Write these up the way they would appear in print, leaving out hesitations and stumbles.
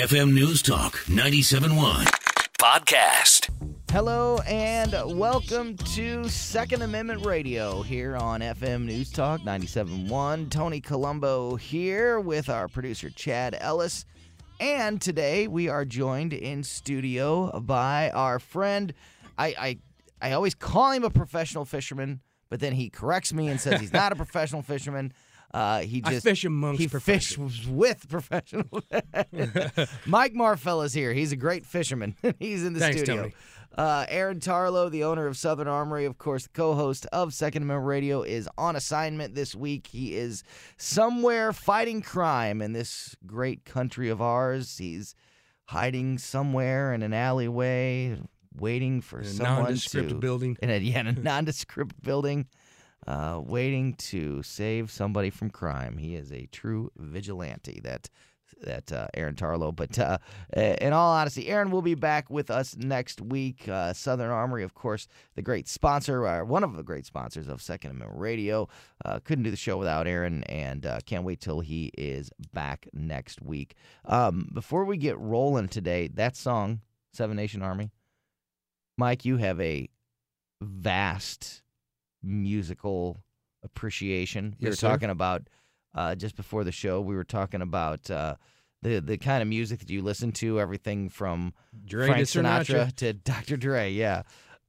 FM News Talk 97.1 podcast. Hello and welcome to Second Amendment Radio here on FM News Talk 97.1. Tony Colombo here with our producer Chad Ellis. And today we are joined in studio by our friend. I always call him a professional fisherman, but then he corrects me and says he's not a professional fisherman. I fish amongst professionals. Fishes with professionals. Mike Marfell is here. He's a great fisherman. He's in the studio. Tony. Aaron Tarlow, the owner of Southern Armory, of course, the co-host of Second Amendment Radio, is on assignment this week. He is somewhere fighting crime in this great country of ours. He's hiding somewhere in an alleyway, waiting for someone nondescript building. In a nondescript building. Waiting to save somebody from crime. He is a true vigilante, that Aaron Tarlow. But in all honesty, Aaron will be back with us next week. Southern Armory, of course, the great sponsor, one of the great sponsors of Second Amendment Radio. Couldn't do the show without Aaron, and can't wait till he is back next week. Before we get rolling today, that song, Seven Nation Army, Mike, you have a vast musical appreciation. We were talking about just before the show. We were talking about the kind of music that you listen to, everything from Dre Frank to Sinatra to Dr. Dre. Yeah.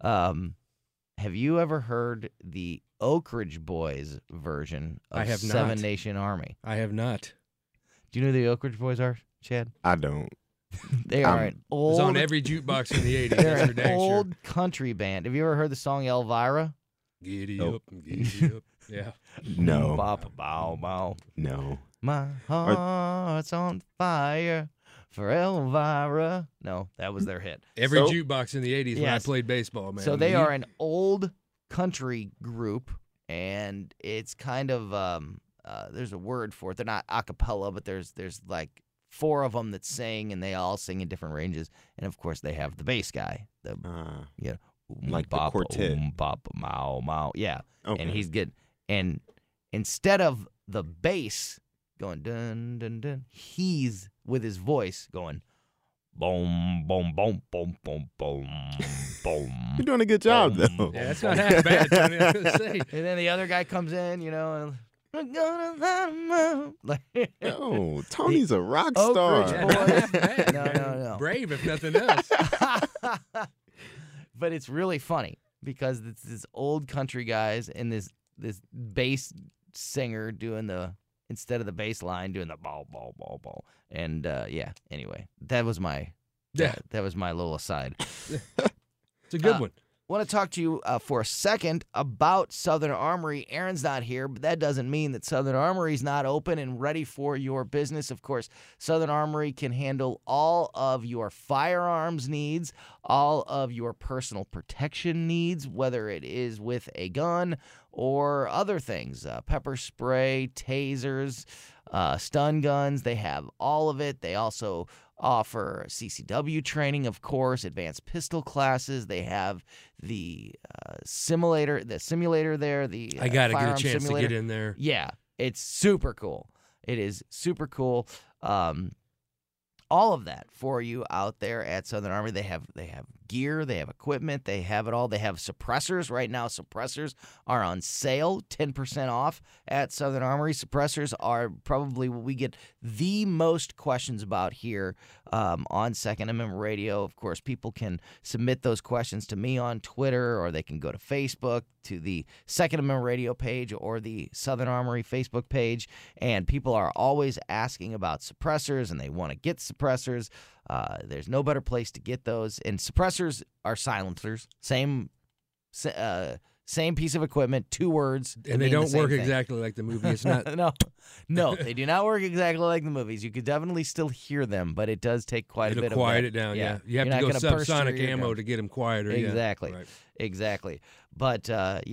Have you ever heard the Oak Ridge Boys version of I have Seven not. Nation Army? I have not. Do you know who the Oak Ridge Boys are, Chad? I don't. They are an It old. was on every jukebox in the 80s. They're That's for an dang old sure. country band. Have you ever heard the song Elvira? Giddy Nope. up, giddy up. Yeah. No. Bop, bow, bow. No. My heart's on fire for Elvira. No, that was their hit. Every So- jukebox in the 80s when I Yes. played baseball, man. So they are an old country group, and it's kind of there's a word for it. They're not a cappella, but there's like four of them that sing, and they all sing in different ranges. And of course, they have the bass guy, the Like the quartet. bop, mow, mow. Yeah. Okay. And he's good. And instead of the bass going dun dun dun, he's with his voice going boom boom boom boom boom boom boom. You're doing a good job, though. Yeah, that's not half bad, Tony. I was gonna say. And then the other guy comes in, and we're gonna let him out. Like, Yo, Tony's a rock Oak star. Ridge Yeah, Boys. not half bad, No, man. no. Brave, if nothing else. But it's really funny because it's this old country guys and this bass singer doing instead of the bass line doing the ball ball ball ball. And anyway, that was my that was my little aside. It's a good one. I want to talk to you for a second about Southern Armory. Aaron's not here, but that doesn't mean that Southern Armory is not open and ready for your business. Of course, Southern Armory can handle all of your firearms needs, all of your personal protection needs, whether it is with a gun or other things, pepper spray, tasers, stun guns. They have all of it. They also offer CCW training, of course, advanced pistol classes. They have the simulator there. I got to get a firearm chance simulator. to get in there. Yeah, it's super cool. It is super cool. All of that for you out there at Southern Armory. They have gear, they have equipment, they have it all. They have suppressors. Right now, suppressors are on sale, 10% off at Southern Armory. Suppressors are probably what we get the most questions about here on Second Amendment Radio. Of course, people can submit those questions to me on Twitter, or they can go to Facebook, to the Second Amendment Radio page or the Southern Armory Facebook page, and people are always asking about suppressors, and they want to get suppressors. There's no better place to get those, and suppressors are silencers. Same piece of equipment, two words, And they don't work exactly like the movie. It's not. No, they do not work exactly like the movies. You could definitely still hear them, but it does take quite a bit It'll quiet of it down. Yeah, you You're have not to go gonna burst your subsonic ammo eardrum. to get them quieter. Exactly. Yeah. Right. Exactly. But,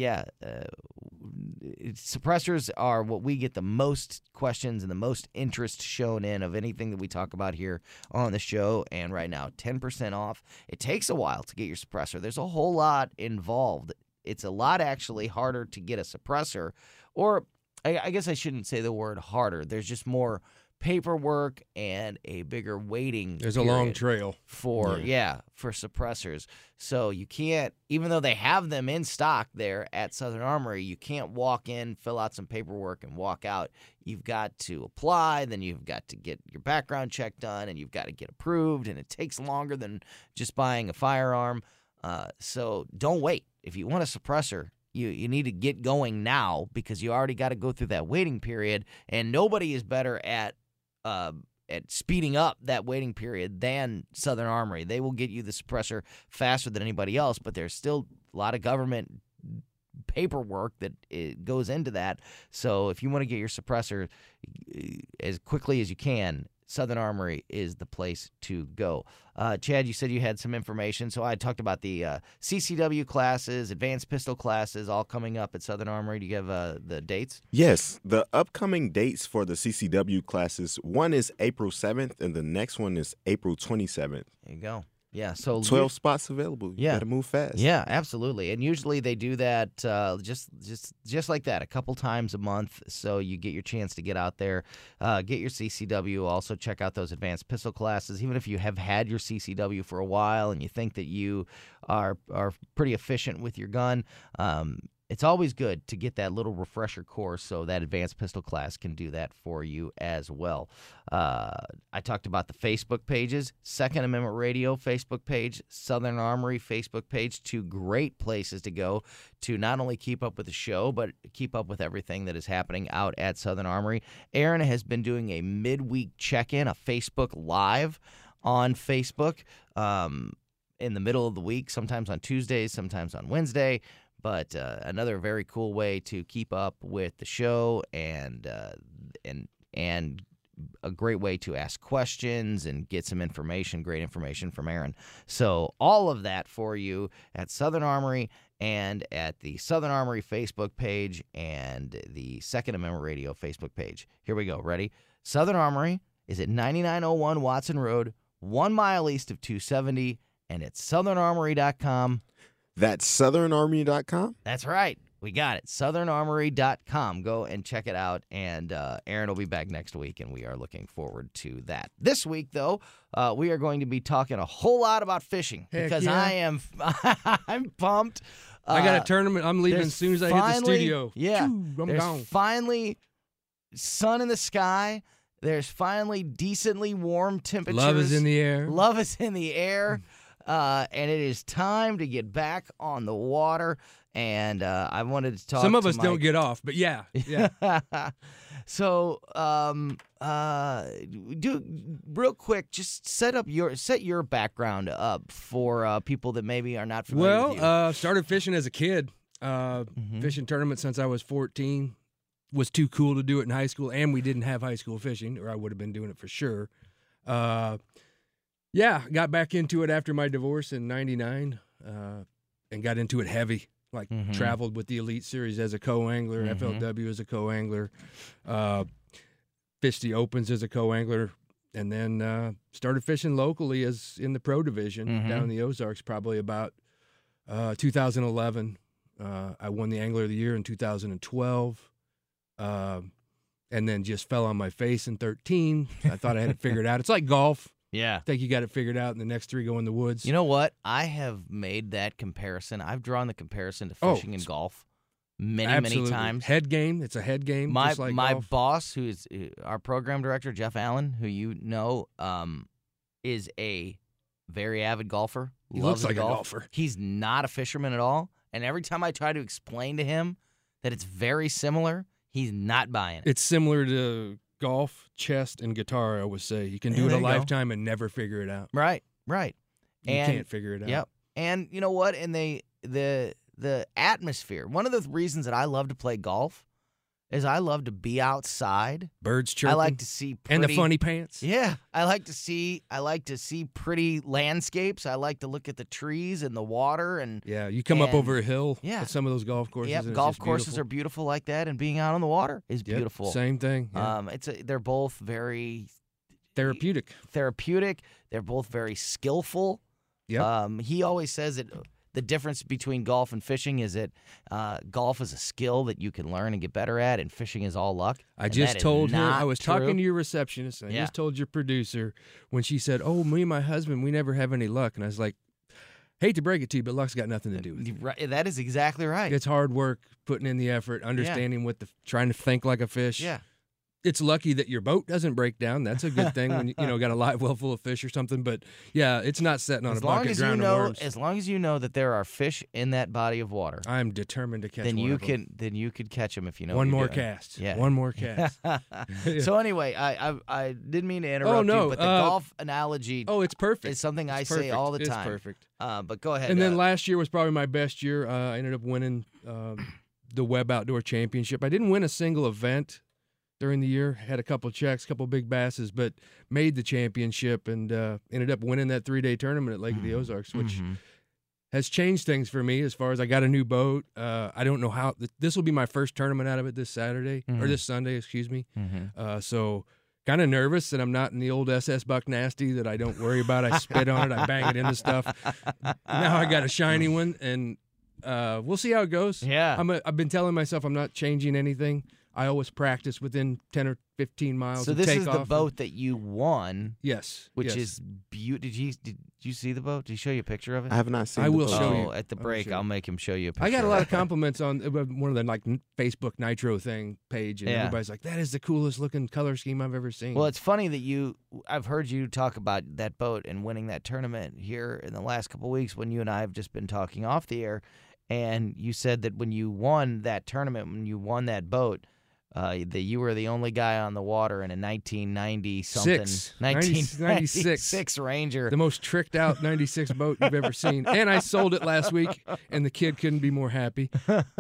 suppressors are what we get the most questions and the most interest shown in of anything that we talk about here on the show. And right now, 10% off. It takes a while to get your suppressor. There's a whole lot involved. It's a lot actually harder to get a suppressor, or I guess I shouldn't say the word harder. There's just more paperwork and a bigger waiting. There's a long trail for suppressors. So you can't, even though they have them in stock there at Southern Armory, you can't walk in, fill out some paperwork, and walk out. You've got to apply, then you've got to get your background check done, and you've got to get approved, and it takes longer than just buying a firearm. So don't wait. If you want a suppressor, you need to get going now, because you already got to go through that waiting period, and nobody is better at speeding up that waiting period than Southern Armory. They will get you the suppressor faster than anybody else, but there's still a lot of government paperwork that goes into that. So if you want to get your suppressor as quickly as you can, Southern Armory is the place to go. Chad, you said you had some information. So I talked about the CCW classes, advanced pistol classes, all coming up at Southern Armory. Do you have the dates? Yes. The upcoming dates for the CCW classes, one is April 7th, and the next one is April 27th. There you go. Yeah, so 12 spots available. You got to move fast. Yeah, absolutely. And usually they do that just like that, a couple times a month. So you get your chance to get out there, get your CCW. Also check out those advanced pistol classes. Even if you have had your CCW for a while and you think that you are pretty efficient with your gun, it's always good to get that little refresher course, so that advanced pistol class can do that for you as well. I talked about the Facebook pages, Second Amendment Radio Facebook page, Southern Armory Facebook page, two great places to go to not only keep up with the show, but keep up with everything that is happening out at Southern Armory. Aaron has been doing a midweek check-in, a Facebook Live on Facebook in the middle of the week, sometimes on Tuesdays, sometimes on Wednesday. But another very cool way to keep up with the show, and a great way to ask questions and get some information, great information from Aaron. So all of that for you at Southern Armory and at the Southern Armory Facebook page and the Second Amendment Radio Facebook page. Here we go. Ready? Southern Armory is at 9901 Watson Road, 1 mile east of 270, and it's southernarmory.com. That's southernarmory.com? That's right. We got it. southernarmory.com. Go and check it out. And Aaron will be back next week, and we are looking forward to that. This week, though, we are going to be talking a whole lot about fishing. Heck because yeah. I'm pumped. I got a tournament. I'm leaving as soon as I hit the studio. Yeah. I'm gone. Finally sun in the sky. There's finally decently warm temperatures. Love is in the air. Love is in the air. And it is time to get back on the water. And I wanted to talk. Some of to us Mike. don't get off, but yeah. So, do real quick. Just set your background up for people that maybe are not familiar with you. Started fishing as a kid. Fishing tournament since I was 14. Was too cool to do it in high school, and we didn't have high school fishing, or I would have been doing it for sure. Yeah, got back into it after my divorce in '99, and got into it heavy. Traveled with the Elite Series as a co-angler, FLW as a co-angler, fished the Opens as a co-angler, and then started fishing locally as in the pro division down in the Ozarks. Probably about 2011. I won the Angler of the Year in 2012, and then just fell on my face in 13. I thought I had it figured out. It's like golf. Yeah. I think you got it figured out, and the next three go in the woods. You know what? I have made that comparison. I've drawn the comparison to fishing and golf many times. Head game. It's a head game. My just like my golf. boss, who is our program director, Jeff Allen, who you know, is a very avid golfer. He loves looks like golf. a golfer. He's not a fisherman at all. And every time I try to explain to him that it's very similar, he's not buying it. It's similar to golf, chess, and guitar, I would say. You can do it a lifetime and never figure it out. Right. You can't figure it out. Yep. And you know what? And the atmosphere. One of the reasons that I love to play golf is I love to be outside. Birds chirping. I like to see pretty, and the funny pants. Yeah, I like to see pretty landscapes. I like to look at the trees and the water and yeah, you come up over a hill. Yeah, at some of those golf courses. Yep, golf courses are beautiful like that, and being out on the water is beautiful. Same thing. Yeah. They're both very therapeutic. They're both very skillful. Yep. He always says that the difference between golf and fishing is that golf is a skill that you can learn and get better at, and fishing is all luck. I just told her, I was true. talking to your receptionist, and I just told your producer when she said, "Oh, me and my husband, we never have any luck." And I was like, hate to break it to you, but luck's got nothing to do with it. Right, that is exactly right. It's hard work, putting in the effort, understanding trying to think like a fish. Yeah. It's lucky that your boat doesn't break down. That's a good thing when you got a live well full of fish or something. But yeah, it's not setting on a bucket drowning worms. As long as you know that there are fish in that body of water, I'm determined to catch then one you of them. then you could catch them if you know one what more you're doing. cast. Yeah. One more cast. So anyway, I didn't mean to interrupt no, you, but the golf analogy it's perfect. is something I say perfect. all the It's time. perfect. But go ahead. And then last year was probably my best year. I ended up winning the Webb Outdoor Championship. I didn't win a single event during the year. Had a couple checks, couple big basses, but made the championship and ended up winning that 3-day tournament at Lake of the Ozarks, which has changed things for me as far as I got a new boat. I don't know how this will be my first tournament out of it this Saturday or this Sunday, excuse me. So kind of nervous that I'm not in the old SS Buck Nasty that I don't worry about. I spit on it, I bang it into stuff. Now I got a shiny one, and we'll see how it goes. Yeah. I've been telling myself I'm not changing anything. I always practice within 10 or 15 miles. So of this is takeoff the boat that you won. Yes. Which yes. is beautiful. Did you see the boat? Did he show you a picture of it? I have not seen. I the will boat. show you. At the I will break, show you. I'll make him show you a picture. I got a lot of of compliments on one of the Facebook Nitro thing page, and everybody's like, "That is the coolest looking color scheme I've ever seen." Well, it's funny that I've heard you talk about that boat and winning that tournament here in the last couple of weeks when you and I have just been talking off the air, and you said that when you won that tournament, when you won that boat, that you were the only guy on the water in a 1996 Ranger. The most tricked out 96 boat you've ever seen. And I sold it last week, and the kid couldn't be more happy.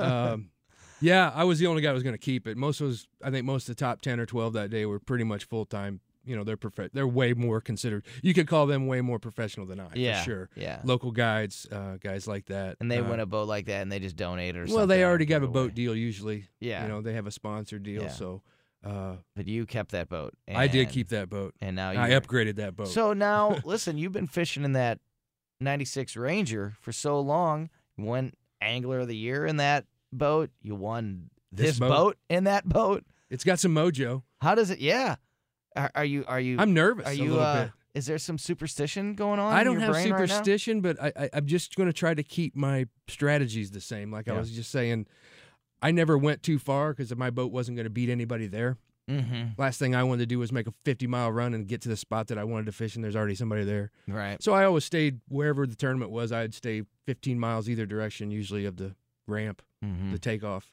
Yeah, I was the only guy who was going to keep it. I think most of the top 10 or 12 that day were pretty much full-time. They're way more considered. You could call them way more professional than I, for sure. Yeah. Local guides, guys like that. And they win a boat like that, and they just donate or something. Well, they already have a boat deal usually. Yeah. They have a sponsor deal, so. But you kept that boat. I did keep that boat. And now I upgraded that boat. So now, listen, you've been fishing in that 96 Ranger for so long. You won Angler of the Year in that boat. You won this boat in that boat. It's got some mojo. How does it? Yeah. Are you? I'm nervous a little bit. Is there some superstition going on? I don't in your have brain superstition, right but I'm just going to try to keep my strategies the same. Like I Yeah. was just saying, I never went too far because my boat wasn't going to beat anybody there. Mm-hmm. Last thing I wanted to do was make a 50-mile run and get to the spot that I wanted to fish, and there's already somebody there. Right. So I always stayed wherever the tournament was. I'd stay 15 miles either direction, usually of the ramp, Mm-hmm. the takeoff.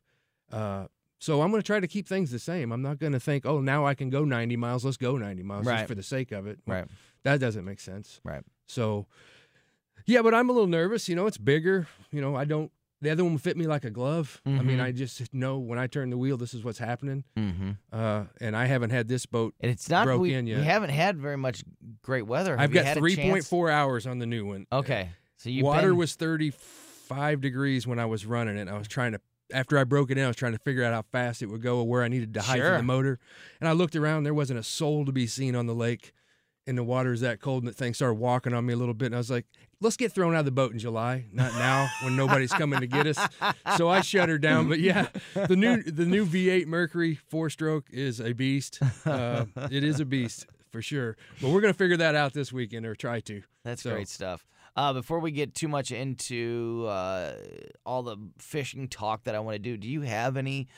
So I'm going to try to keep things the same. I'm not going to think, oh, now I can go 90 miles. Let's go 90 miles Right. just for the sake of it. Right. That doesn't make sense. Right. So, yeah, but I'm a little nervous. It's bigger. The other one will fit me like a glove. I mean, Mhm. I just know when I turn the wheel, this is what's happening. Mm-hmm. And I haven't had this boat. And it's not broke we in yet. haven't had very much great weather. Have I've you got had a chance? 3.4 hours on the new one. Okay. So you Water was 35 degrees when I was running it. I was trying to, after I broke it in, I was trying to figure out how fast it would go or where I needed to heighten Sure. the motor. And I looked around, there wasn't a soul to be seen on the lake. And the water is that cold, and the thing started walking on me a little bit. And I was like, let's get thrown out of the boat in July, not now when nobody's coming to get us. So I shut her down. But yeah, the new V8 Mercury 4-stroke is a beast. It is a beast for sure. But we're going to figure that out this weekend, or try to. That's So- great stuff. Before we get too much into all the fishing talk that I want to do you have any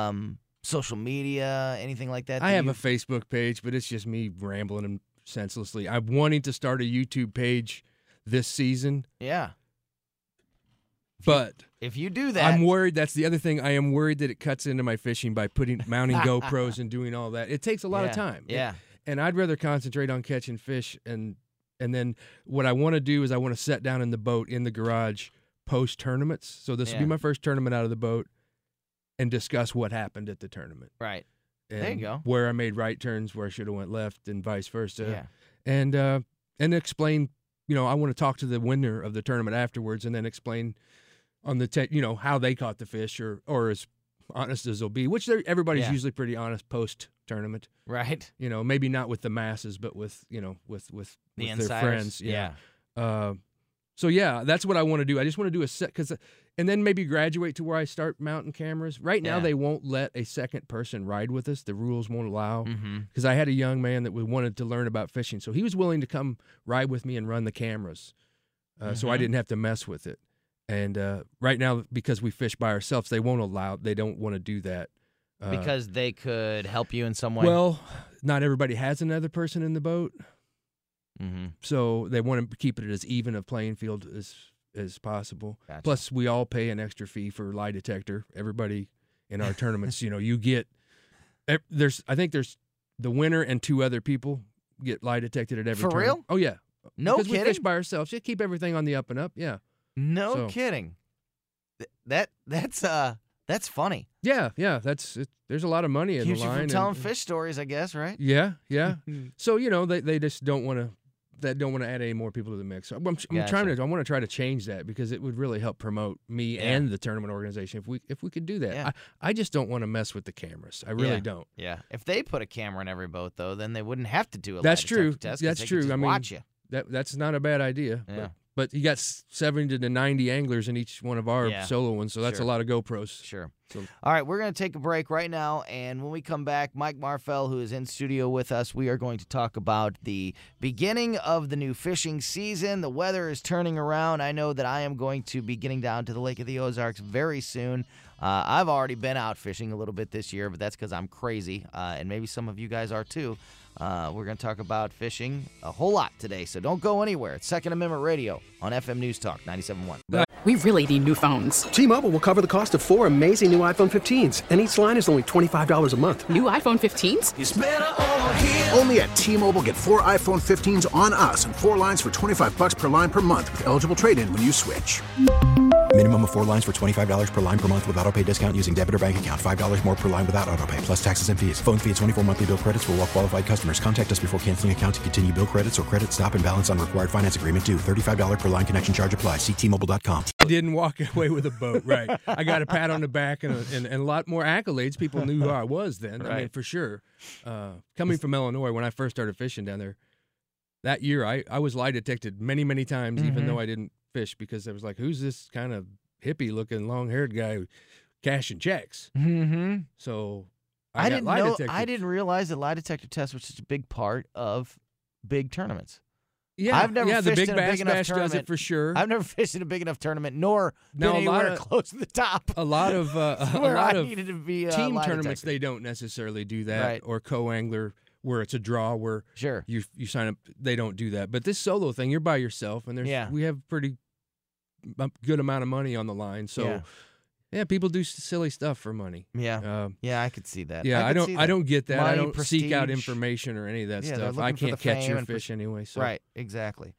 social media, anything like that? I have a Facebook page, but it's just me rambling and senselessly. I'm wanting to start a YouTube page this season, Yeah. but If you do that, I'm worried. That's the other thing. I am worried that it cuts into my fishing by mounting GoPros and doing all that. It takes a lot of time. Yeah. And I'd rather concentrate on catching fish. And then what I want to do is I want to set down in the boat in the garage post tournaments. So this will be Yeah. my first tournament out of the boat, and discuss what happened at the tournament. Right. And There you go. Where I made right turns, where I should have went left, and vice versa. Yeah. And explain. I want to talk to the winner of the tournament afterwards, and then explain on the how they caught the fish, or as honest as they'll be. Which everybody's Yeah. usually pretty honest post tournament. Right. Maybe not with the masses, but with with The their insiders. friends. Yeah. So yeah, that's what I want to do. I just want to do a set and then maybe graduate to where I start mounting cameras. Right now, they won't let a second person ride with us. The rules won't allow. Because I had a young man that wanted to learn about fishing, so he was willing to come ride with me and run the cameras, so I didn't have to mess with it. And right now, because we fish by ourselves, they won't allow. They don't want to do that. Because they could help you in some way? Well, not everybody has another person in the boat. So they want to keep it as even a playing field as possible. Gotcha. Plus, we all pay an extra fee for lie detector. Everybody in our tournaments, you get I think there's the winner and 2 other people get lie detected at every For tournament. real? Oh yeah. No because kidding? we fish by ourselves. Just keep everything on the up and up. Yeah. No kidding. That's funny. Yeah. That's it. There's a lot of money in Keeps the line. you from telling fish stories, I guess, right? Yeah. So they just don't want to. That don't want to add any more people to the mix. So I want to try to change that because it would really help promote me and the tournament organization if we could do that. Yeah. I just don't want to mess with the cameras. I really don't. Yeah. If they put a camera in every boat, though, then they wouldn't have to do a lie That's true. detector test. That's they true. Could just watch you. That's not a bad idea. Yeah. But you got 70 to 90 anglers in each one of our solo ones, so that's a lot of GoPros. Sure. So, all right, we're going to take a break right now, and when we come back, Mike Marfell, who is in studio with us, we are going to talk about the beginning of the new fishing season. The weather is turning around. I know that I am going to be getting down to the Lake of the Ozarks very soon. I've already been out fishing a little bit this year, but that's because I'm crazy, and maybe some of you guys are too. We're going to talk about fishing a whole lot today, so don't go anywhere. It's Second Amendment Radio on FM News Talk 97.1. We really need new phones. T-Mobile will cover the cost of 4 amazing new iPhone 15s, and each line is only $25 a month. New iPhone 15s? It's better over here. Only at T-Mobile, get 4 iPhone 15s on us and 4 lines for $25 per line per month with eligible trade-in when you switch. Minimum of 4 lines for $25 per line per month with autopay discount using debit or bank account. $5 more per line without autopay, plus taxes and fees. Phone fee at 24 monthly bill credits for well-qualified customers. Contact us before canceling account to continue bill credits or credit stop and balance on required finance agreement due. $35 per line connection charge applies. See T-Mobile.com. I didn't walk away with a boat, right. I got a pat on the back and a lot more accolades. People knew who I was then, right. I mean, for sure. Coming from Illinois, when I first started fishing down there, that year I was lie detected many, many times, even though I didn't fish, because I was like, who's this kind of hippie-looking, long-haired guy cashing checks? So I got lie detected. I didn't realize that lie detector tests were such a big part of big tournaments. Yeah, I've never the fished Big in a Bass big enough Bash tournament. does it for sure. I've never fished in a big enough tournament, nor Now, been anywhere close to the top. A lot of needed to be team lie tournaments, detector. they don't necessarily do that, Right. or co-angler where it's a draw where Sure. you sign up. They don't do that. But this solo thing, you're by yourself, and we have pretty good amount of money on the line. So yeah, people do silly stuff for money. Yeah, I could see that. Yeah, I don't get that. Money, I don't seek out prestige. information or any of that Yeah, stuff. they're I looking for can't the catch fame your and fish anyway. So. Right, exactly.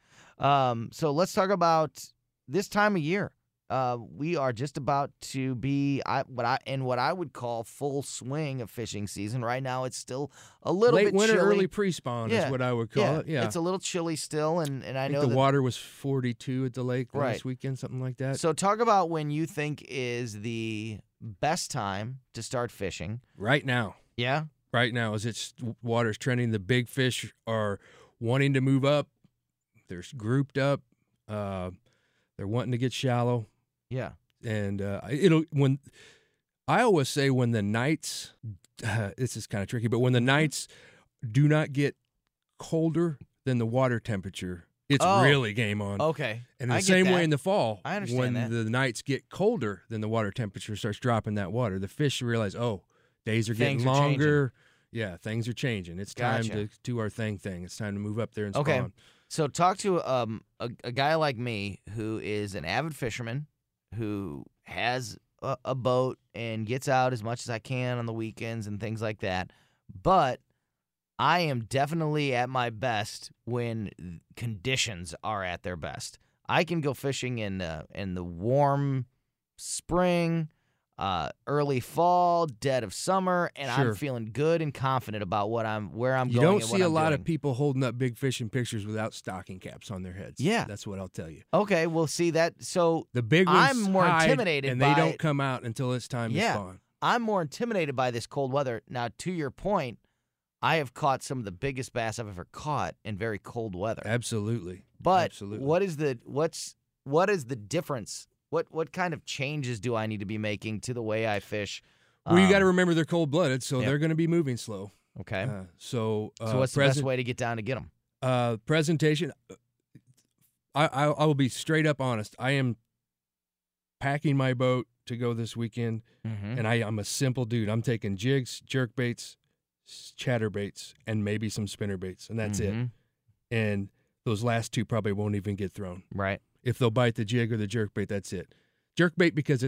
So let's talk about this time of year. We are just about to be what I would call full swing of fishing season. Right now, it's still a little late bit winter, chilly. early pre-spawn is what I would call it. Yeah, it's a little chilly still, and I know the that water was 42 at the lake Right. last weekend, something like that. So talk about when you think is the best time to start fishing. Right now. Yeah. Right now, as it's water's trending, the big fish are wanting to move up. They're grouped up. They're wanting to get shallow. Yeah. And I always say when the nights, this is kind of tricky, but when the nights do not get colder than the water temperature, it's really game on. Okay. And in I the get same way that. in the fall, I understand when that. the nights get colder than the water temperature starts dropping that water, the fish realize, days are getting Things are longer. Yeah, things are changing. It's time Gotcha. to do our thing. It's time to move up there and spawn. Okay. So talk to a guy like me who is an avid fisherman, who has a boat and gets out as much as I can on the weekends and things like that. But I am definitely at my best when conditions are at their best. I can go fishing in the warm spring, early fall, dead of summer, and Sure. I'm feeling good and confident about where I'm You going. don't and what see a I'm lot doing. of people holding up big fishing pictures without stocking caps on their heads. Yeah. That's what I'll tell you. Okay, well, see that. So The big ones I'm more hide, intimidated and by they don't come out until it's time to spawn. I'm more intimidated by this cold weather. Now, to your point, I have caught some of the biggest bass I've ever caught in very cold weather. Absolutely. But Absolutely. what's what is the difference? What kind of changes do I need to be making to the way I fish? Well, you got to remember they're cold-blooded, so Yep. they're going to be moving slow. Okay. So what's the best way to get down to get them? Presentation. I will be straight up honest. I am packing my boat to go this weekend, and I'm a simple dude. I'm taking jigs, jerk baits, chatter baits, and maybe some spinner baits, and that's it. And those last two probably won't even get thrown. Right. If they'll bite the jig or the jerk bait, that's it. Jerk bait because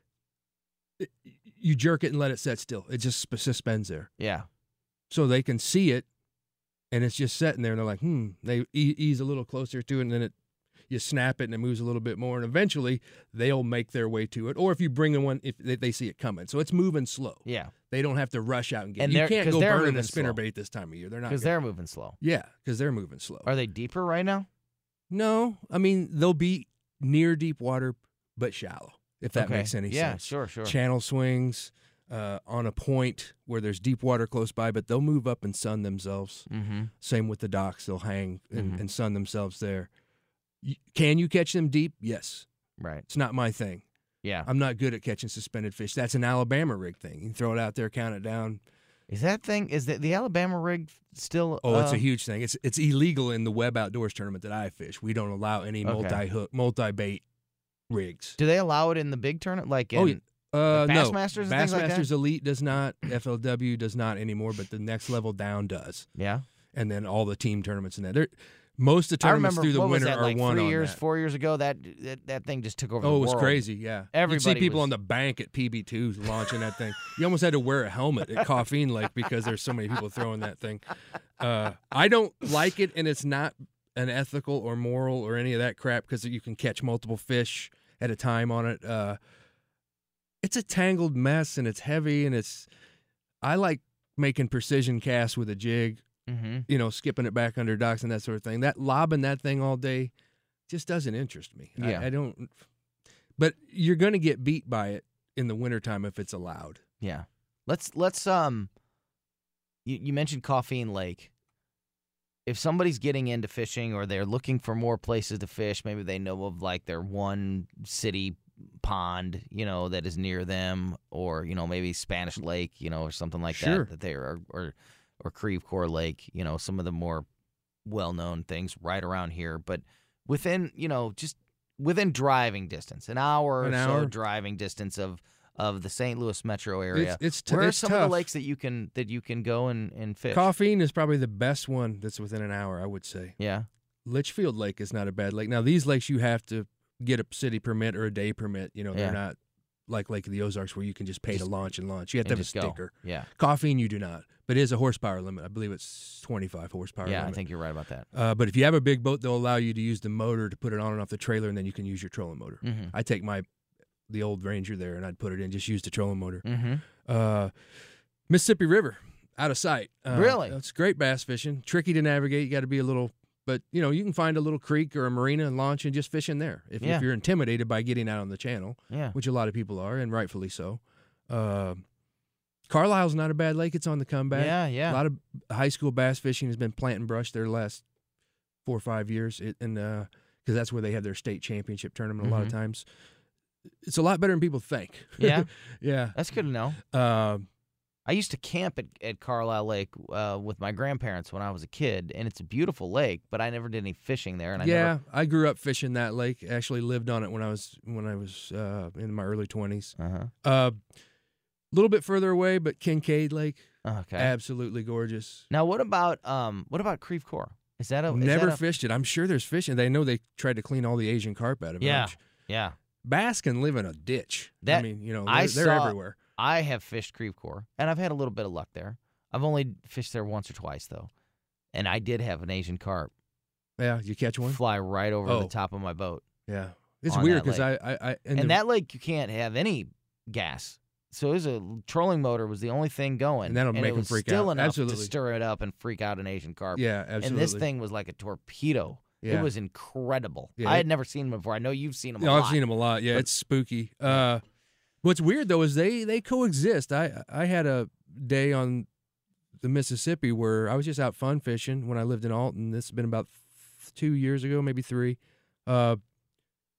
you jerk it and let it set still. It just suspends there. Yeah. So they can see it, and it's just sitting there, and they're like, They ease a little closer to it, and then you snap it, and it moves a little bit more, and eventually they'll make their way to it. Or if you bring in one, if they see it coming. So it's moving slow. Yeah. They don't have to rush out and get it. And You can't go they're burning moving a spinner slow. bait this time of year. They're not. Because they're moving slow. Yeah, because they're moving slow. Are they deeper right now? No, I mean, they'll be near deep water, but shallow, if that makes any sense. Yeah, sure. Channel swings on a point where there's deep water close by, but they'll move up and sun themselves. Same with the docks. They'll hang and sun themselves there. Can you catch them deep? Yes. Right. It's not my thing. Yeah. I'm not good at catching suspended fish. That's an Alabama rig thing. You can throw it out there, count it down. Is the Alabama rig still? Oh, it's a huge thing. It's illegal in the Web Outdoors tournament that I fish. We don't allow any multi-hook, multi-bait rigs. Do they allow it in the big tournament? Like in no. Bassmasters and things like that? Bassmasters Elite does not. FLW does not anymore, but the next level down does. Yeah. And then all the team tournaments in that. Most of the tournaments through the winter are like won 3 on that. 4 years ago, that thing just took over the Oh, it world. was crazy, yeah. Everybody You'd see people was- on the bank at PB2 launching that thing. You almost had to wear a helmet at Coffeen Lake because there's so many people throwing that thing. I don't like it, and it's not an ethical or moral or any of that crap because you can catch multiple fish at a time on it. It's a tangled mess, and it's heavy, and I like making precision casts with a jig. Skipping it back under docks and that sort of thing. That lobbing that thing all day just doesn't interest me. Yeah. I don't. But you're going to get beat by it in the wintertime if it's allowed. Yeah. Let's you mentioned Coffeen Lake. If somebody's getting into fishing or they're looking for more places to fish, maybe they know of like their one city pond, that is near them, or maybe Spanish Lake, or something like that they are, or Creve Coeur Lake, some of the more well-known things right around here. But within, just within driving distance, an hour driving distance of the St. Louis metro area, where are some of the lakes that you can go and fish? Coffeen is probably the best one that's within an hour, I would say. Yeah. Litchfield Lake is not a bad lake. Now, these lakes you have to get a city permit or a day permit. They're not like Lake of the Ozarks where you can just pay to launch and launch. You have to have a sticker. Go. Yeah. Coffeen, you do not. But it is a horsepower limit. I believe it's 25 horsepower limit. Yeah, I think you're right about that. But if you have a big boat, they'll allow you to use the motor to put it on and off the trailer, and then you can use your trolling motor. I take the old Ranger there, and I'd put it in, just use the trolling motor. Mississippi River, out of sight. Really? It's great bass fishing. Tricky to navigate. You got to be a little... But, you can find a little creek or a marina and launch and just fish in there if you're intimidated by getting out on the channel, which a lot of people are, and rightfully so. Carlisle's not a bad lake. It's on the comeback. Yeah. A lot of high school bass fishing has been planting brush there the last 4 or 5 years, because that's where they have their state championship tournament a lot of times. It's a lot better than people think. Yeah? Yeah. That's good to know. I used to camp at Carlisle Lake with my grandparents when I was a kid, and it's a beautiful lake, but I never did any fishing there. And I grew up fishing that lake. Actually lived on it when I was in my early 20s. A little bit further away, but Kincaid Lake, absolutely gorgeous. Now, what about Creve Coeur? Is that never fished it? I'm sure there's fishing. They know they tried to clean all the Asian carp out of it. Yeah. Bass can live in a ditch. They're everywhere. I have fished Creve Coeur, and I've had a little bit of luck there. I've only fished there once or twice, though, and I did have an Asian carp. Yeah, you catch one? Fly right over the top of my boat. Yeah, it's weird because that lake you can't have any gas, so it was a trolling motor was the only thing going, and that'll make them freak out. Still enough absolutely. to stir it up and freak out an Asian carp. Yeah, absolutely. And this thing was like a torpedo. Yeah. It was incredible. Yeah. I had never seen them before. I know you've seen them. I've seen them a lot. Yeah, it's spooky. What's weird though is they coexist. I had a day on the Mississippi where I was just out fun fishing when I lived in Alton. This has been about 2 years ago, maybe 3.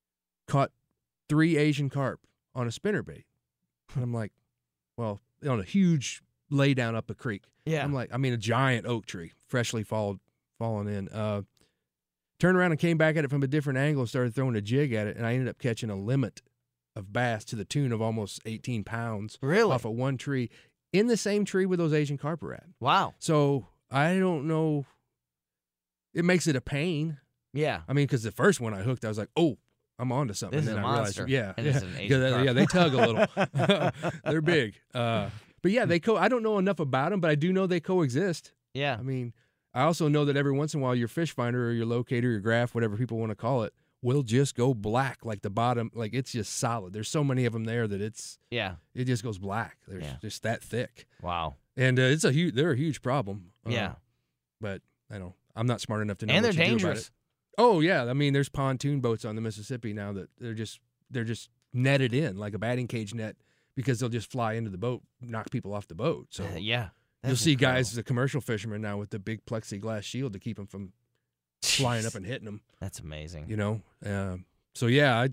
caught 3 Asian carp on a spinnerbait. And I'm like, well, on a huge lay down up a creek. Yeah. I'm like, a giant oak tree, freshly fallen in. Turned around and came back at it from a different angle and started throwing a jig at it, and I ended up catching a limit of bass to the tune of almost 18 pounds off of one tree, in the same tree where those Asian carp are at. Wow. So I don't know. It makes it a pain. Yeah. I mean, because the first one I hooked, I was like, oh, I'm onto something. This and is then a I monster. realized, And this is an Asian carp. yeah, they tug a little. They're big. But yeah, I don't know enough about them, but I do know they coexist. Yeah. I mean, I also know that every once in a while your fish finder or your locator, your graph, whatever people want to call it, will just go black, like the bottom, like it's just solid. There's so many of them there that it just goes black. They're just that thick. Wow. And they're a huge problem. Yeah. But I'm not smart enough to know. And what they're you do about dangerous. it. Oh yeah, I mean, there's pontoon boats on the Mississippi now that they're just netted in like a batting cage net because they'll just fly into the boat, knock people off the boat. So yeah. You'll see guys, the commercial fishermen now with the big plexiglass shield to keep them from flying up and hitting them. That's amazing. So yeah,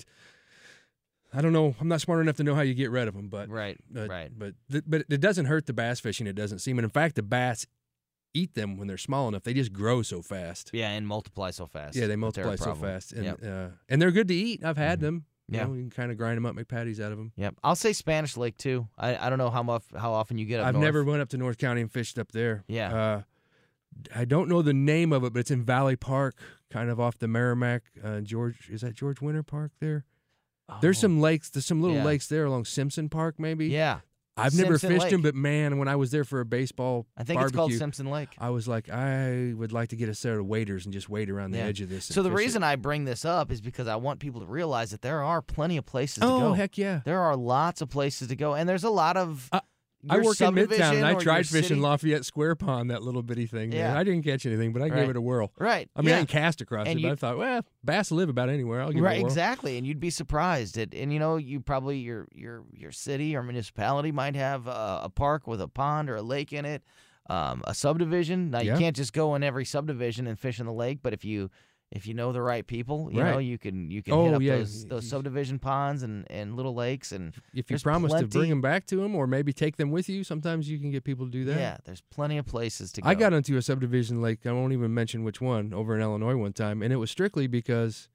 I don't know. I'm not smart enough to know how you get rid of them, but right. But it doesn't hurt the bass fishing. It doesn't seem, and in fact, the bass eat them when they're small enough. They just grow so fast. Yeah, and multiply so fast. Yeah, they multiply so fast, and and they're good to eat. I've had them. You can kind of grind them up, make patties out of them. Yep. I'll say Spanish Lake too. I don't know how often you get up I've north. never went up to North County and fished up there. Yeah. I don't know the name of it, but it's in Valley Park, kind of off the Merrimack. Is that George Winter Park there? Oh. There's some lakes. There's some little lakes there along Simpson Park, maybe. Yeah. I've never Simpson fished Lake. them, but man, when I was there for a baseball I think barbecue, it's called Simpson Lake. I was like, I would like to get a set of waders and just wade around the edge of this. So the fish reason it. I bring this up is because I want people to realize that there are plenty of places to go. Oh, heck yeah. There are lots of places to go, and there's a lot of I your work in Midtown, and I subdivision or tried your fishing city- Lafayette Square Pond, that little bitty thing. Yeah. Man. I didn't catch anything, but I gave it a whirl. Right. I mean, I yeah. didn't cast across And it, but you- I thought, well, bass live about anywhere. I'll give it Right, a whirl. exactly, and you'd be surprised. And you probably your city or municipality might have a park with a pond or a lake in it, a subdivision. Now you can't just go in every subdivision and fish in the lake, but if you know the right people, you know you can hit up those subdivision ponds and little lakes, and If you there's promise to bring plenty- them back to them or maybe take them with you, sometimes you can get people to do that. Yeah, there's plenty of places to go. I got into a subdivision lake, I won't even mention which one, over in Illinois one time, and it was strictly because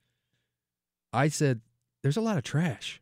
I said, there's a lot of trash.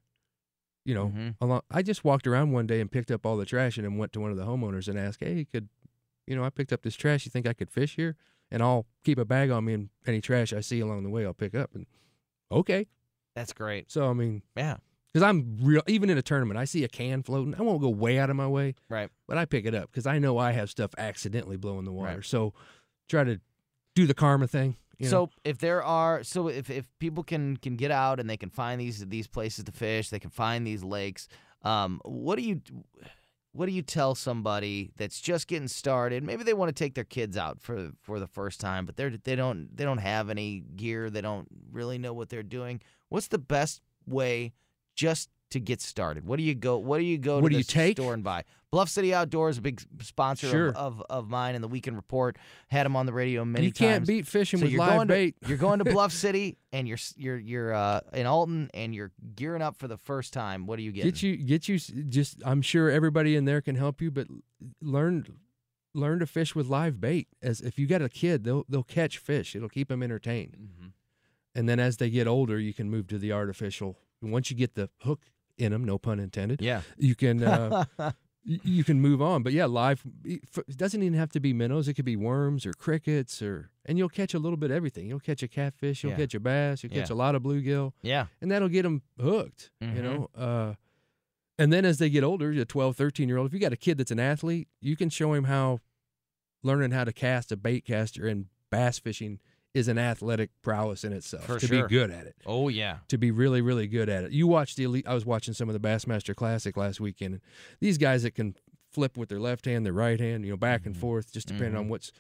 I just walked around one day and picked up all the trash and then went to one of the homeowners and asked, hey, I picked up this trash. You think I could fish here? And I'll keep a bag on me, and any trash I see along the way I'll pick up. And okay. That's great. So, I mean, Yeah. because I'm real, even in a tournament, I see a can floating. I won't go way out of my way, Right. but I pick it up because I know I have stuff accidentally blowing the water. Right. So try to do the karma thing. So if if people can get out and they can find these places to fish, they can find these lakes. What do you tell somebody that's just getting started? Maybe they want to take their kids out for the first time, but they don't have any gear. They don't really know what they're doing. What's the best way just to get started? What do you go to the store and buy? Bluff City Outdoors, a big sponsor Sure. of mine and the Weekend Report. Had them on the radio many You times. can't beat fishing with you're live going bait. You're going to Bluff City and you're in Alton and you're gearing up for the first time. What are you getting? Get you. Just I'm sure everybody in there can help you, but learn to fish with live bait. As if you got a kid, they'll catch fish. It'll keep them entertained. Mm-hmm. And then as they get older, you can move to the artificial. And once you get the hook in them, no pun intended. Yeah. You can. You can move on, but yeah, live. It doesn't even have to be minnows. It could be worms or crickets, and you'll catch a little bit of everything. You'll catch a catfish, you'll catch a bass, you'll catch a lot of bluegill. Yeah. And that'll get them hooked, Mhm. And then as they get older, a 12, 13-year-old, if you got a kid that's an athlete, you can show him learning how to cast a bait caster and bass fishing is an athletic prowess in itself. For to sure. be good at it. Oh yeah. To be really, really good at it. You watch the elite. I was watching some of the Bassmaster Classic last weekend. And these guys that can flip with their left hand, their right hand, back and forth, just depending on what's.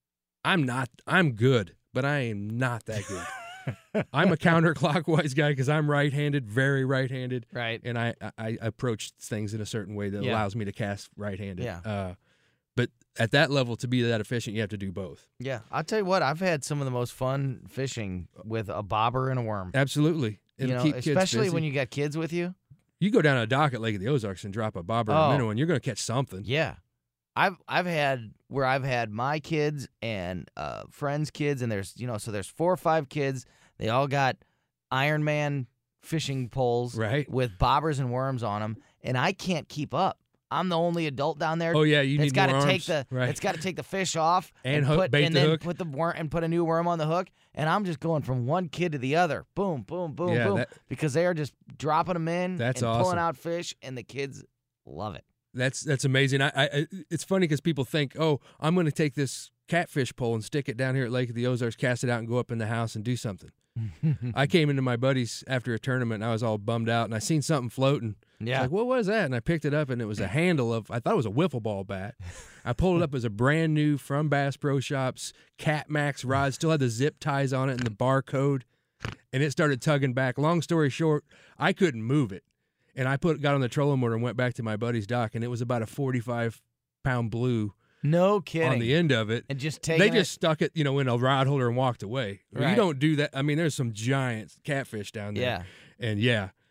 I'm good, but I am not that good. I'm a counterclockwise guy because I'm right-handed, very right-handed. Right. And I approach things in a certain way that allows me to cast right-handed. Yeah. But at that level, to be that efficient, you have to do both. Yeah. I'll tell you what, I've had some of the most fun fishing with a bobber and a worm. Absolutely. It'll keep kids especially busy. when you got kids with you. You go down a dock at Lake of the Ozarks and drop a bobber or a minnow, and you're going to catch something. Yeah. I've had my kids and friends' kids, and there's 4 or 5 kids. They all got Iron Man fishing poles with bobbers and worms on them, and I can't keep up. I'm the only adult down there. Oh yeah, you need more arms. It's got to take the fish off and put the hook. Put the worm and put a new worm on the hook, and I'm just going from one kid to the other. Boom, boom, boom, boom, because they are just dropping them in and pulling out fish, and the kids love it. That's amazing. It's funny because people think, oh, I'm going to take this catfish pole and stick it down here at Lake of the Ozarks, cast it out, and go up in the house and do something. I came into my buddies after a tournament, and I was all bummed out, and I seen something floating. Yeah. Like, what was that? And I picked it up, and it was a handle of, I thought it was a wiffle ball bat. I pulled it up as a brand new from Bass Pro Shops Cat Max rod, still had the zip ties on it and the barcode, and it started tugging back. Long story short, I couldn't move it. And I got on the trolling motor and went back to my buddy's dock, and it was about a 45-pound blue. No kidding. On the end of it. And just stuck it, in a rod holder and walked away. Right. You don't do that. I mean, there's some giant catfish down there. Yeah. And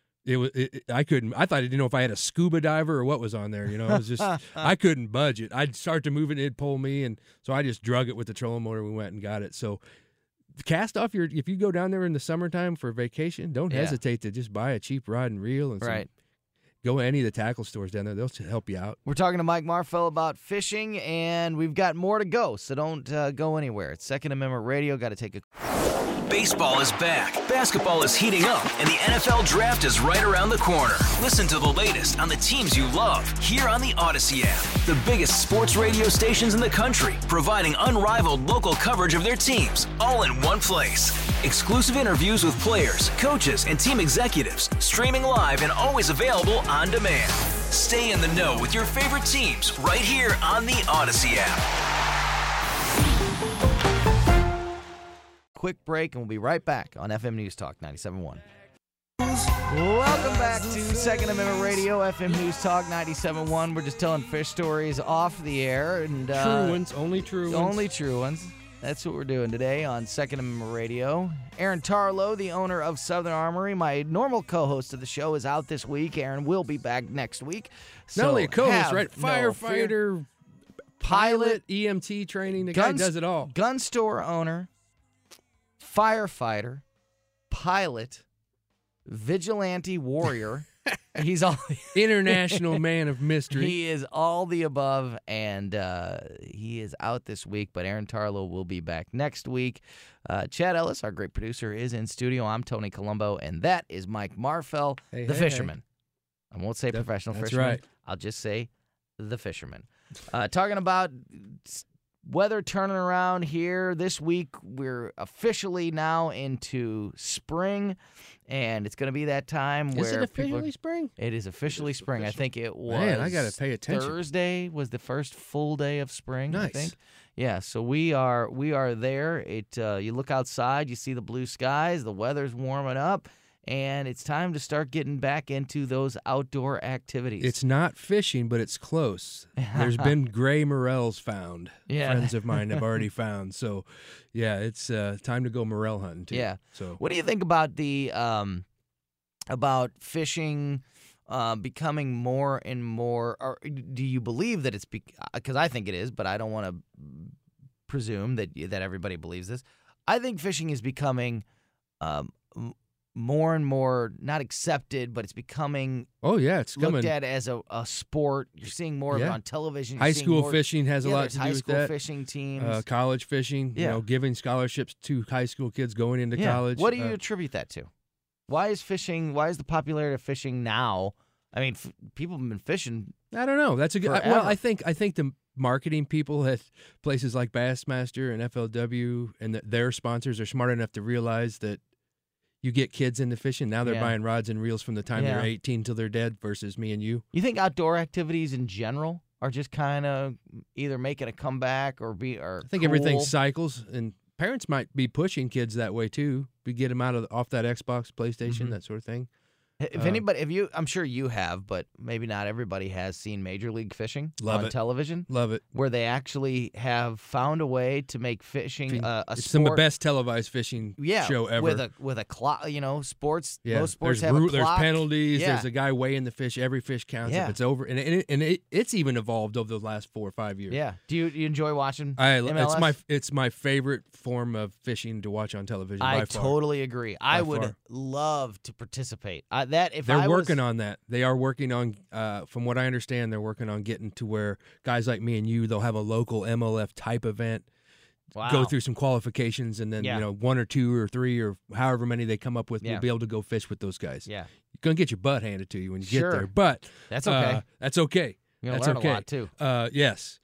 I couldn't. I thought I didn't know if I had a scuba diver or what was on there. It was just I couldn't budge it. I'd start to move it, and it'd pull me, and so I just drug it with the trolling motor. We went and got it. So cast off if you go down there in the summertime for vacation, don't hesitate to just buy a cheap rod and reel and go to any of the tackle stores down there. They'll help you out. We're talking to Mike Marfell about fishing, and we've got more to go, so don't go anywhere. It's Second Amendment Radio. Got to take a... Baseball is back, basketball is heating up, and the NFL Draft is right around the corner. Listen to the latest on the teams you love here on the Odyssey app. The biggest sports radio stations in the country, providing unrivaled local coverage of their teams, all in one place. Exclusive interviews with players, coaches, and team executives, streaming live and always available on demand. Stay in the know with your favorite teams right here on the Odyssey app. Quick break, and we'll be right back on FM News Talk 97.1. Welcome back to Second Amendment Radio, FM News Talk 97.1. We're just telling fish stories off the air. And true ones, only true ones. Only true ones. That's what we're doing today on Second Amendment Radio. Aaron Tarlow, the owner of Southern Armory, my normal co-host of the show, is out this week. Aaron will be back next week. So not only a co-host, right? No Firefighter, pilot, EMT training. The guy does it all. Gun store owner, firefighter, pilot, vigilante warrior. He's all international man of mystery. He is all the above, and he is out this week, but Aaron Tarlow will be back next week. Chad Ellis, our great producer, is in studio. I'm Tony Colombo, and that is Mike Marfell, the fisherman. I won't say professional fisherman. Right. I'll just say the fisherman. Talking about weather turning around here this week. We're officially now into spring, and it's going to be that time where is it officially spring? It is officially spring. I think it was. Man, I got to pay attention. Thursday was the first full day of spring. Nice. I think. Yeah, so we are there. You look outside, you see the blue skies, the weather's warming up, and it's time to start getting back into those outdoor activities. It's not fishing, but it's close. There's been gray morels found. Yeah. Friends of mine have already found. So, yeah, it's time to go morel hunting too. Yeah. So, what do you think about the about fishing becoming more and more? Or do you believe that it's because I think it is, but I don't want to presume that everybody believes this. I think fishing is becoming more and more not accepted, but it's becoming it's looked coming at as a sport. You're seeing more of it on television. High school fishing has a lot to do with that. High school fishing teams, college fishing. Giving scholarships to high school kids going into college. What do you attribute that to? Why is the popularity of fishing now? I mean, people have been fishing. I don't know. That's a good. Forever. I think the marketing people at places like Bassmaster and FLW and their sponsors are smart enough to realize that you get kids into fishing. Now they're buying rods and reels from the time they're 18 till they're dead versus me and you. You think outdoor activities in general are just kind of either making a comeback or I think everything cycles, and parents might be pushing kids that way too. We get them off that Xbox, PlayStation, that sort of thing. I'm sure you have, but maybe not everybody has seen Major League Fishing Love on it. television. Love it. Where they actually have found a way to make fishing a It's sport. some of the best televised fishing show ever. with a clock. Sports. Yeah. Most sports there's have a clock. There's penalties. Yeah. There's a guy weighing the fish. Every fish counts if it's over, and it's even evolved over the last 4 or 5 years. Yeah. Do you enjoy watching MLS? It's my favorite form of fishing to watch on television. I by far. totally agree. I would far. love to participate. They're working on that. They are working on, from what I understand, they're working on getting to where guys like me and you, they'll have a local MLF type event, go through some qualifications, and then 1 or 2 or 3 or however many they come up with, you'll be able to go fish with those guys. Yeah, you're gonna get your butt handed to you when you get there, but that's okay. That's okay. You're gonna that's learn okay. a lot too. Yes,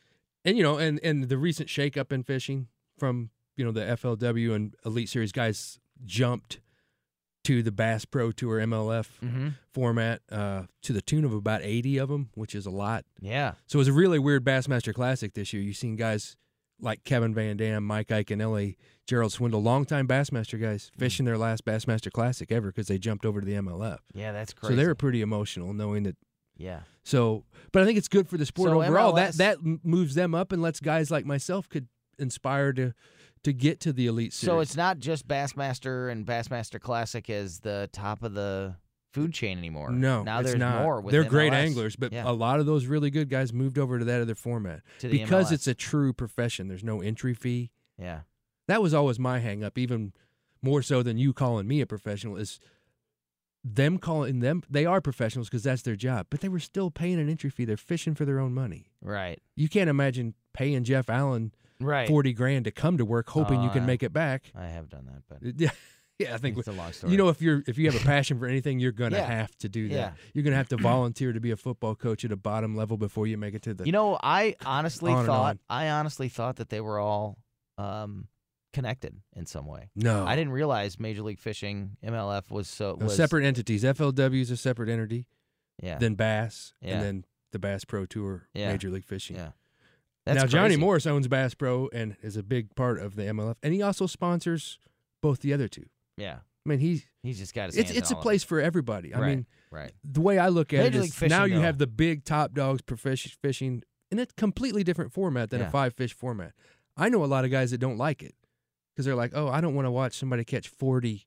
and the recent shakeup in fishing from the FLW and Elite Series guys jumped to the Bass Pro Tour MLF format to the tune of about 80 of them, which is a lot. Yeah. So it was a really weird Bassmaster Classic this year. You've seen guys like Kevin Van Dam, Mike Iaconelli, Gerald Swindle, longtime Bassmaster guys, fishing their last Bassmaster Classic ever because they jumped over to the MLF. Yeah, that's crazy. So they were pretty emotional knowing that. Yeah. So, but I think it's good for the sport So overall. MLS That moves them up and lets guys like myself could inspire to get to the Elite Series. So it's not just Bassmaster and Bassmaster Classic as the top of the food chain anymore. No, now it's there's not. more. With They're great MLS. anglers, but a lot of those really good guys moved over to that other format To the because MLS. it's a true profession. There's no entry fee. Yeah. That was always my hang up, even more so than you calling me a professional, is them calling them. They are professionals because that's their job, but they were still paying an entry fee. They're fishing for their own money. Right. You can't imagine paying Jeff Allen $40,000 to come to work, hoping you can make it back. I have done that, but yeah, I think it's a long story. if you have a passion for anything, you're gonna have to do that. Yeah. You're gonna have to volunteer to be a football coach at a bottom level before you make it to the. I honestly on and thought on. that they were all connected in some way. No, I didn't realize Major League Fishing MLF was separate entities. FLW is a separate entity. Yeah. Then Bass, Yeah. and then the Bass Pro Tour, Major League Fishing. Yeah. Now Johnny crazy. Morris owns Bass Pro and is a big part of the MLF, and he also sponsors both the other two. Yeah. I mean, he's just got his hands it's in a all of place for everybody. I mean, right. the way I look at Major it League is Fishing, now you though. have the big top dogs fishing in a completely different format than a 5-fish format. I know a lot of guys that don't like it because they're like, oh, I don't want to watch somebody catch 40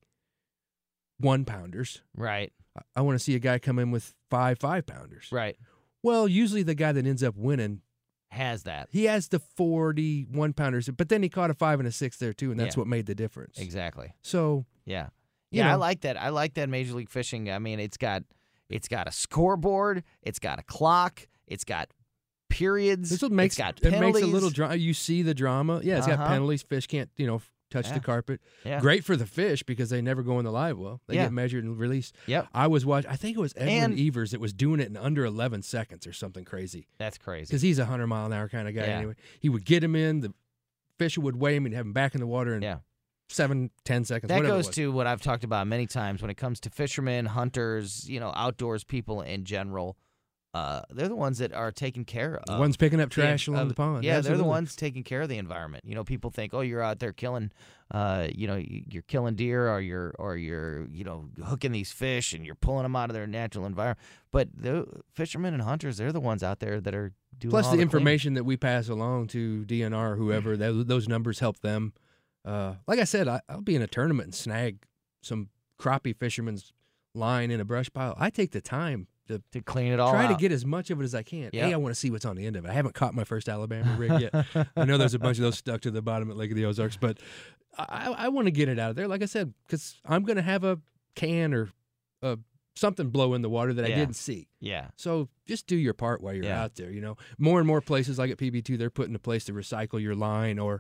1-pounders. Right. I want to see a guy come in with 5 5-pounders. Right. Well, usually the guy that ends up winning has that. He has the 40 1-pounders, but then he caught a 5 and a 6 there too, and that's what made the difference. Exactly. So yeah, you know. I like that. I like that Major League Fishing. I mean, it's got a scoreboard, it's got a clock, it's got periods. This makes it's got it penalties. makes a little drama. You see the drama. Yeah, it's got Uh-huh. penalties. Fish can't touch the carpet. Yeah. Great for the fish because they never go in the live well. They Yeah. get measured and released. Yep. I was watching. I think it was Edwin And- Evers that was doing it in under 11 seconds or something crazy. That's crazy. Because he's a 100-mile-an-hour kind of guy Yeah. anyway. He would get him in. The fisher would weigh him and have him back in the water in 7-10 seconds. That whatever it goes was. to what I've talked about many times when it comes to fishermen, hunters, outdoors people in general. They're the ones that are taking care of. The ones picking up trash along the pond. Yeah, they're Absolutely. the ones taking care of the environment. People think, oh, you're out there killing, you're killing deer, or you're hooking these fish and you're pulling them out of their natural environment. But the fishermen and hunters, they're the ones out there that are doing. Plus all the cleaning. information that we pass along to DNR or whoever, those numbers help them. Like I said, I'll be in a tournament and snag some crappie fisherman's line in a brush pile. I take the time to clean it all try out. to get as much of it as I can. Yep. I want to see what's on the end of it. I haven't caught my first Alabama rig yet. I know there's a bunch of those stuck to the bottom at Lake of the Ozarks, but I want to get it out of there, like I said, because I'm going to have a can or something blow in the water that I didn't see. Yeah. So just do your part while you're out there. More and more places like at PB2, they're putting a place to recycle your line or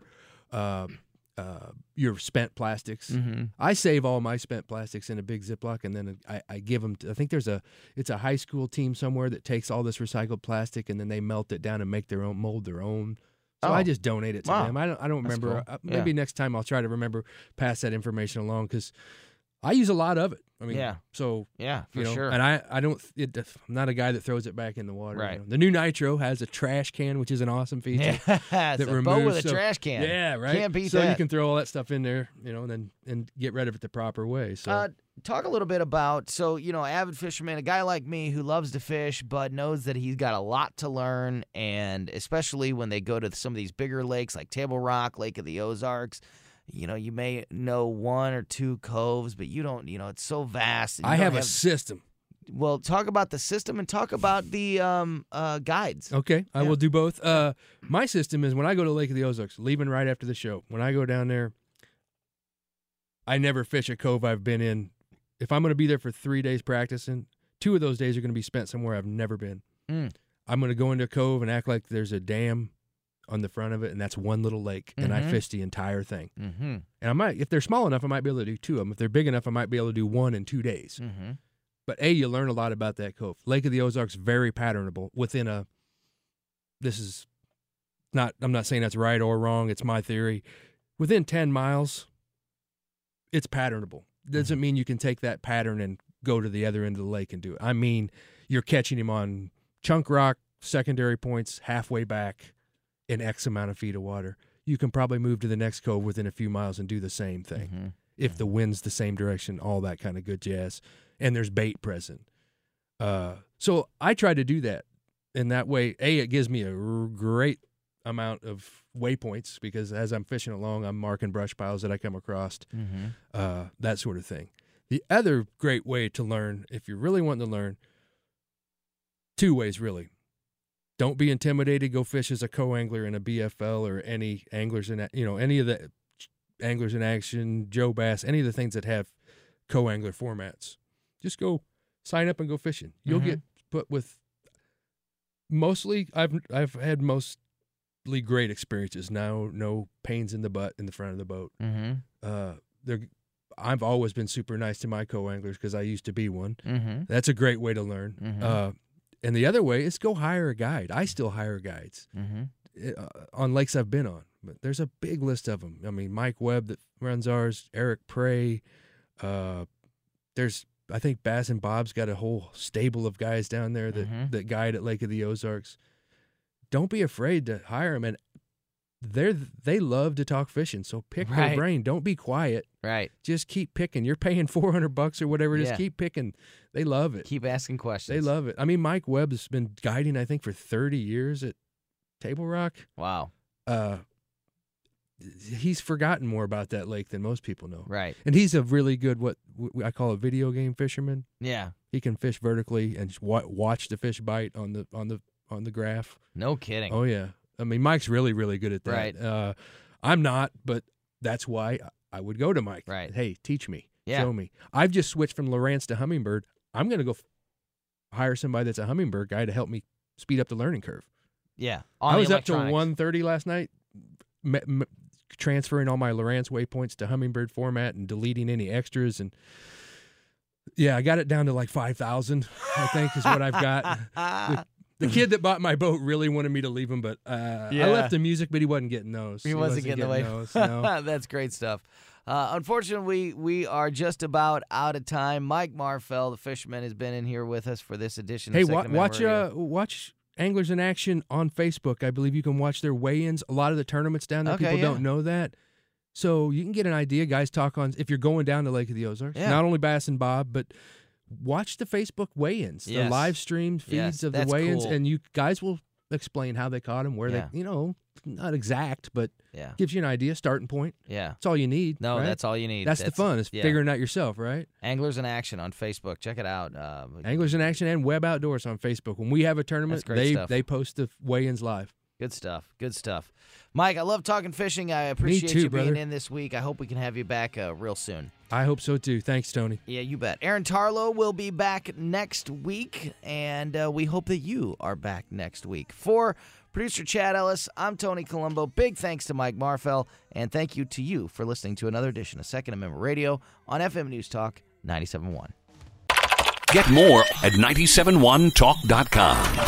your spent plastics. Mm-hmm. I save all my spent plastics in a big Ziploc, and then I give them. I think it's a high school team somewhere that takes all this recycled plastic and then they melt it down and make their own, mold their own. So I just donate it to them. I don't remember. cool. Maybe next time I'll try to remember pass that information along because I use a lot of it. I mean, so for sure. And I don't. I'm not a guy that throws it back in the water. Right. The new Nitro has a trash can, which is an awesome feature. Yeah, it's a boat with a trash can. Yeah, right. Can't beat so that. you can throw all that stuff in there, and get rid of it the proper way. So talk a little bit about, so, avid fisherman, a guy like me who loves to fish but knows that he's got a lot to learn, and especially when they go to some of these bigger lakes like Table Rock, Lake of the Ozarks, you may know one or two coves, but you don't, it's so vast. I have a system. Well, talk about the system and talk about the guides. Okay, I will do both. My system is when I go to Lake of the Ozarks, leaving right after the show, when I go down there, I never fish a cove I've been in. If I'm going to be there for 3 days practicing, 2 of those days are going to be spent somewhere I've never been. I'm going to go into a cove and act like there's a dam on the front of it, and that's one little lake, and I fish the entire thing. And I might, if they're small enough, I might be able to do 2 of them. If they're big enough, I might be able to do 1 in 2 days. But you learn a lot about that cove. Lake of the Ozarks, very patternable. I'm not saying that's right or wrong. It's my theory. Within 10 miles, it's patternable. Doesn't mean you can take that pattern and go to the other end of the lake and do it. I mean, you're catching him on chunk rock, secondary points, halfway back in X amount of feet of water. You can probably move to the next cove within a few miles and do the same thing. If the wind's the same direction, all that kind of good jazz. And there's bait present. So I try to do that. And that way, it gives me a great amount of waypoints because as I'm fishing along, I'm marking brush piles that I come across, that sort of thing. The other great way to learn, if you're really wanting to learn, 2 ways really. Don't be intimidated. Go fish as a co-angler in a BFL or any anglers in, any of the Anglers in Action, Joe Bass, any of the things that have co-angler formats. Just go sign up and go fishing. You'll get put with mostly. I've had mostly great experiences. Now, no pains in the butt in the front of the boat. I've always been super nice to my co-anglers because I used to be one. That's a great way to learn. And the other way is go hire a guide. I still hire guides on lakes I've been on. But there's a big list of them. I mean, Mike Webb that runs ours, Eric Prey. I think Bass and Bob's got a whole stable of guys down there that guide at Lake of the Ozarks. Don't be afraid to hire them, and they love to talk fishing. So pick their brain. Don't be quiet. Right. Just keep picking. You're paying $400 or whatever it is. Keep picking. They love it. Keep asking questions. They love it. I mean, Mike Webb has been guiding, I think, for 30 years at Table Rock. Wow. He's forgotten more about that lake than most people know. Right. And he's a really good, what I call a video game fisherman. Yeah. He can fish vertically and watch the fish bite on the graph. No kidding. Oh yeah. I mean, Mike's really, really good at that. Right. I'm not, but that's why I would go to Mike. Right. Hey, teach me. Yeah. Show me. I've just switched from Lowrance to Humminbird. I'm going to go hire somebody that's a Humminbird guy to help me speed up the learning curve. Yeah. I was up to 1:30 last night, transferring all my Lowrance waypoints to Humminbird format and deleting any extras. And I got it down to like 5,000, I think is what I've got. The kid that bought my boat really wanted me to leave him, but I left the music, but he wasn't getting those. He wasn't getting those. No. That's great stuff. Unfortunately, we are just about out of time. Mike Marfell, the fisherman, has been in here with us for this edition of Second Amendment Radio. Watch Anglers in Action on Facebook. I believe you can watch their weigh-ins. A lot of the tournaments down there, people don't know that. So you can get an idea. Guys talk on, if you're going down to Lake of the Ozarks, not only Bass and Bob, but watch the Facebook weigh-ins, the live stream feeds of the weigh-ins, and you guys will explain how they caught them, where they, not exact, but gives you an idea, starting point. Yeah. That's all you need. No, right? That's all you need. That's the fun, is figuring out yourself, right? Anglers in Action on Facebook. Check it out. Anglers in Action and Web Outdoors on Facebook. When we have a tournament, they post the weigh-ins live. Good stuff. Good stuff. Mike, I love talking fishing. I appreciate you being in this week. I hope we can have you back real soon. I hope so, too. Thanks, Tony. Yeah, you bet. Aaron Tarlow will be back next week, and we hope that you are back next week. For producer Chad Ellis, I'm Tony Colombo. Big thanks to Mike Marfell, and thank you to you for listening to another edition of Second Amendment Radio on FM News Talk 97.1. Get more at 971talk.com.